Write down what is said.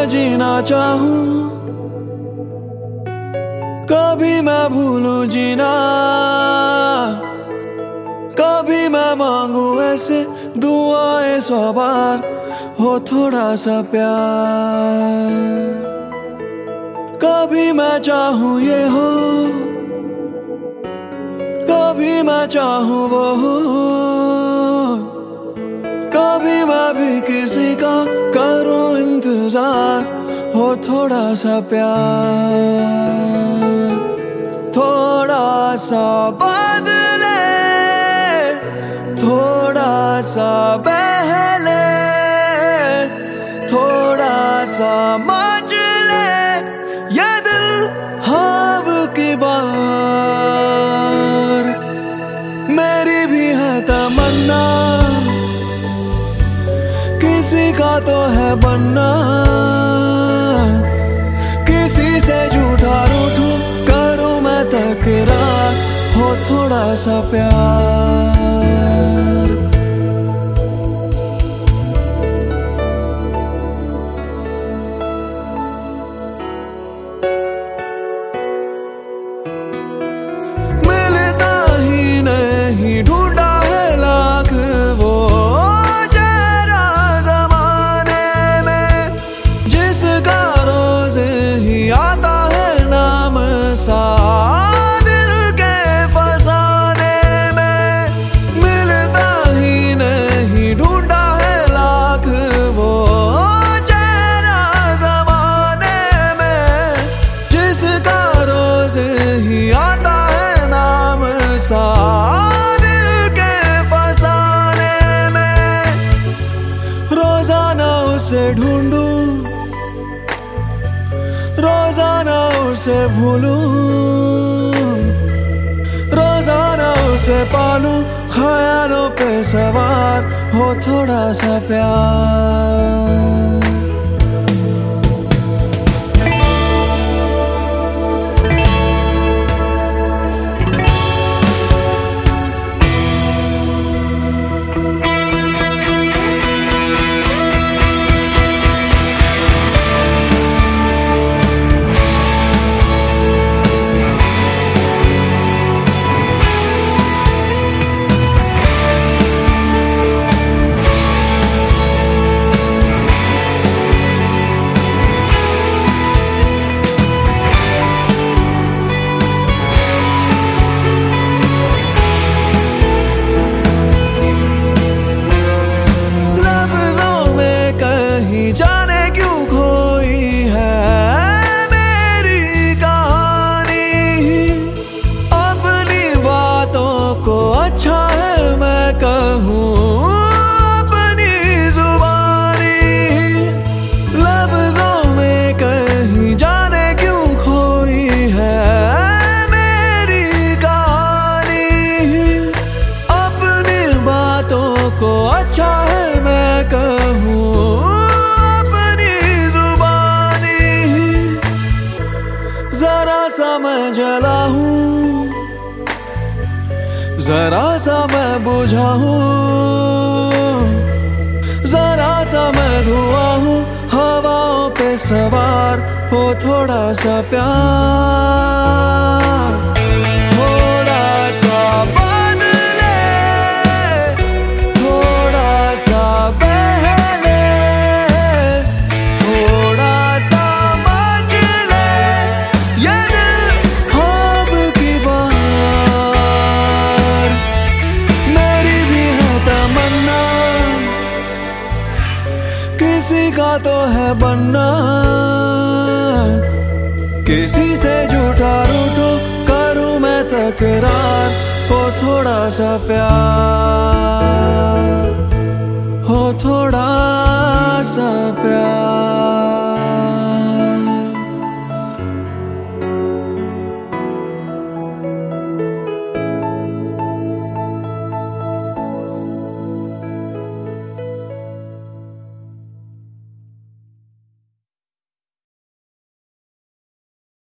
मैं जीना चाहूं, कभी मैं भूलूं जीना, कभी मैं मांगू ऐसे दुआएं 100 बार, हो थोड़ा सा प्यार। कभी मैं चाहूं ये हो, कभी मैं चाहूं वो हो, कभी मैं भी किसी का करूं इंतजार, हो थोड़ा सा प्यार। थोड़ा सा बदले, थोड़ा सा बहले, थोड़ा सा मचले ये दिल हब की बार। मेरी भी है तमन्ना, किसी का तो है बनना, किसी से झूठा रूठूं करूं मैं तकरार, हो थोड़ा सा प्यार। मिलता ही नहीं ढूंढा है लाख वो चेहरा ज़माने में, जिसका रोज ही आता है नाम सा दिल के फसाने में। मिलता ही नहीं ढूंढा है लाख वो चेहरा ज़माने में, जिसका रोज ही आता है नाम सा दिल के फसाने में। रोजाना उसे ढूंढूं, रोजाना उसे भूलूं, रोजाना उसे पालूं ख्यालों पे सवार, हो थोड़ा सा प्यार। जाने क्यों खोई है मेरी कहानी, अपनी बातों को अच्छा है मैं कहूँ अपनी जुबानी। लफ्जों में कहीं जाने क्यों खोई है मेरी कहानी, अपनी बातों को अच्छा है मैं कहूँ जरा सा मैं जला हूँ, जरा सा मैं बुझा हूँ, जरा सा मैं धुआं हूँ हवाओं पे सवार, हो थोड़ा सा प्यार। थोड़ा सा बदले, थोड़ा सा बहले, थोड़ा सा मचले ये दिल हब की बार। मेरी भी है तमन्ना, किसी का तो है बनना, किसी से झूठा रूठूं करूं मैं तकरार, हो थोड़ा सा प्यार, हो थोड़ा सा प्यार।